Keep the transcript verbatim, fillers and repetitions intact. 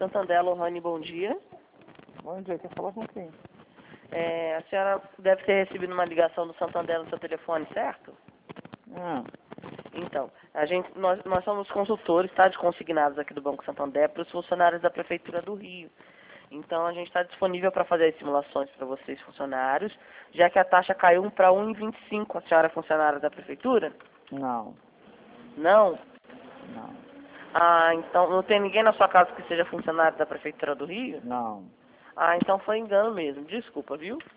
Santander, Lohane, bom dia. Bom dia, quer falar com quem? É, a senhora deve ter recebido uma ligação do Santander no seu telefone, certo? Ah, Então, a gente, nós, nós somos consultores, tá, de consignados aqui do Banco Santander para os funcionários da Prefeitura do Rio. Então, a gente está disponível para fazer as simulações para vocês, funcionários, já que a taxa caiu para um vírgula vinte e cinco. A senhora é funcionária da Prefeitura? não, Não? não, Ah, então, não tem ninguém na sua casa que seja funcionário da Prefeitura do Rio? não. Ah, então foi engano mesmo. Desculpa, viu?